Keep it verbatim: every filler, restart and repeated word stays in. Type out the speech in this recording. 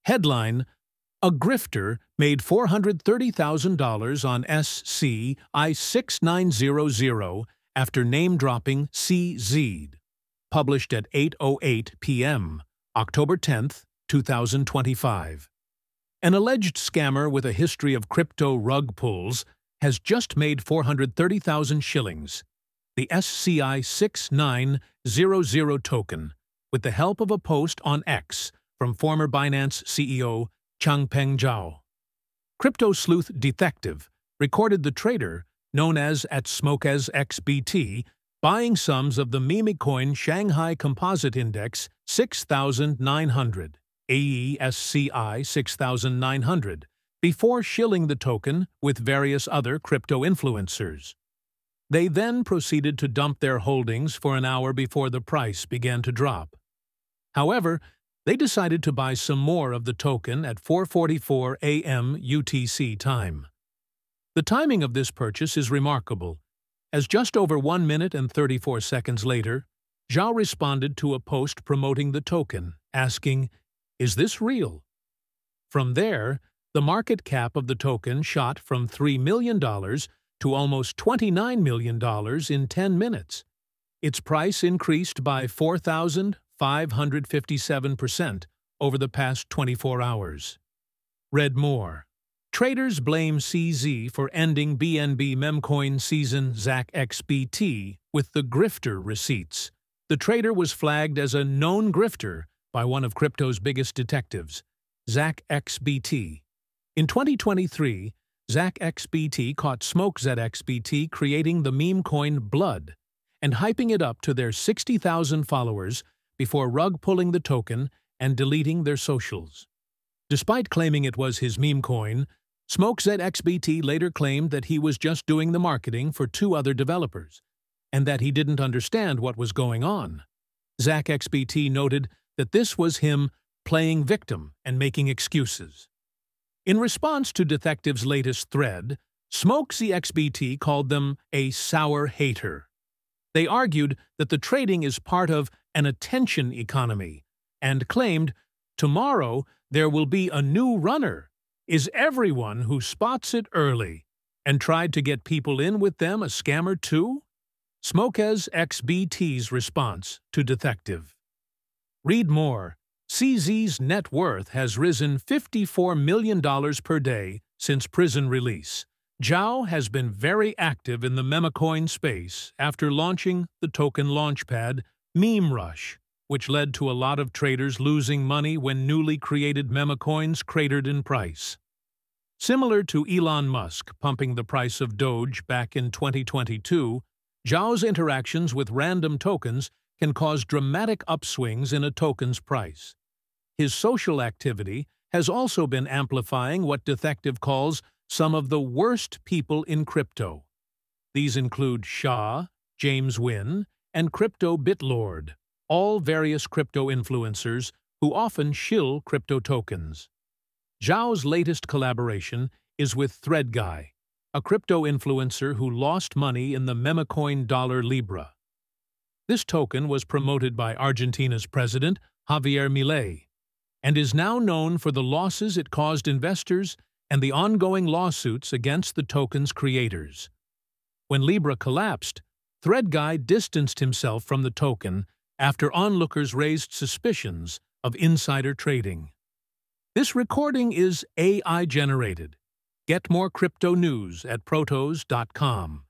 Headline: A grifter made four hundred thirty thousand dollars on S C I six nine zero zero after name-dropping C Z. Published at eight oh eight p m, October tenth, two thousand twenty-five. An alleged scammer with a history of crypto rug pulls has just made four hundred thirty thousand shillings, the S C I six nine zero zero token, with the help of a post on X from former Binance C E O Changpeng Zhao. Crypto sleuth Detective recorded the trader, known as at SmokeZXBT, buying sums of the memecoin Shanghai Composite Index six thousand nine hundred, A E S C I six thousand nine hundred, before shilling the token with various other crypto influencers. They then proceeded to dump their holdings for an hour before the price began to drop. However, they decided to buy some more of the token at four forty-four a m U T C time. The timing of this purchase is remarkable, as just over one minute and thirty-four seconds later, Zhao responded to a post promoting the token, asking, "Is this real?" From there, the market cap of the token shot from three million dollars to almost twenty-nine million dollars in ten minutes. Its price increased by four thousand five hundred fifty-seven percent over the past twenty-four hours. Read more. Traders blame C Z for ending B N B memcoin season ZachXBT with the grifter receipts. The trader was flagged as a known grifter by one of crypto's biggest detectives, ZachXBT. In twenty twenty-three, ZachXBT caught SmokeZXBT creating the meme coin Blood and hyping it up to their sixty thousand followers before rug-pulling the token and deleting their socials. Despite claiming it was his meme coin, SmokeZXBT later claimed that he was just doing the marketing for two other developers, and that he didn't understand what was going on. ZachXBT noted that this was him playing victim and making excuses. In response to Detective's latest thread, SmokeZXBT called them a sour hater. They argued that the trading is part of an attention economy and claimed, "Tomorrow there will be a new runner. Is everyone who spots it early?" and tried to get people in with them a scammer too? SmokeZXBT's response to Detective. Read more. C Z's net worth has risen fifty-four million dollars per day since prison release. Zhao has been very active in the memecoin space after launching the token launchpad MemeRush, which led to a lot of traders losing money when newly created memecoins cratered in price. Similar to Elon Musk pumping the price of Doge back in twenty twenty-two, Zhao's interactions with random tokens can cause dramatic upswings in a token's price. His social activity has also been amplifying what Detective calls some of the worst people in crypto. These include Shah, James Wynn, and Crypto Bitlord, all various crypto influencers who often shill crypto tokens. Zhao's latest collaboration is with ThreadGuy, a crypto influencer who lost money in the memecoin dollar Libra. This token was promoted by Argentina's president, Javier Milei, and is now known for the losses it caused investors and the ongoing lawsuits against the token's creators. When Libra collapsed, ThreadGuy distanced himself from the token after onlookers raised suspicions of insider trading. This recording is A I-generated. Get more crypto news at protos dot com.